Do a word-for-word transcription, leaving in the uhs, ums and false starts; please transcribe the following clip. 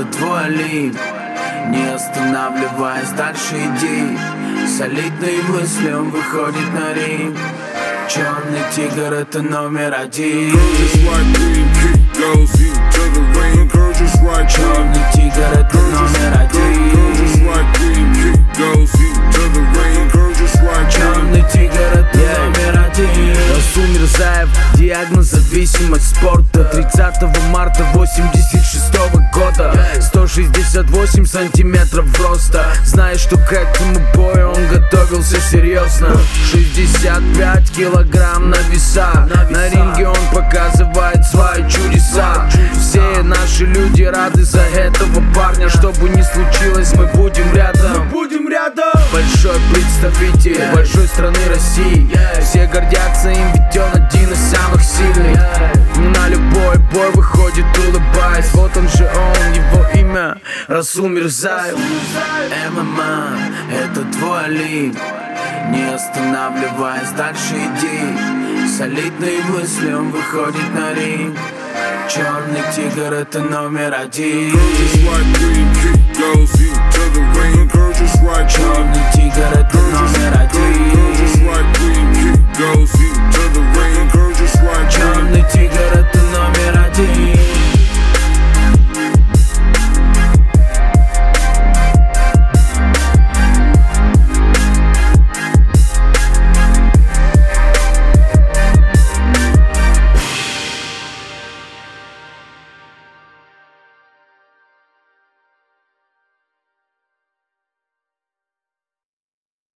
это твой лик. Не останавливаясь, дальше иди. Солидные мысли, он выходит на ринг. Черный тигр, это номер один. Черный тигр, это номер один. Черный тигр, это номер один. Расул Мирзаев, диагноз зависимость спорта. Тридцатого марта восемьдесят шестого года. Сто шестьдесят восемь сантиметров роста. Знаешь, что к этому бою он готовился серьезно. Шестьдесят пять килограмм на весах. На ринге он показывает свои чудеса. Все наши люди рады за этого парня. Что бы ни случилось, мы будем рядом. Будем рядом. Большой представитель большой страны России. Все гордятся им, ведь он один из самых сильных. На любой бой выходит, улыбаясь. Вот он же он, его имя Расул Мирзаев. эм эм а — это твой лик. Не останавливаясь, дальше иди. Солидные мысли, он выходит на ринг. Черный тигр, это номер один. Черный тигр, это номер один. Черный тигр,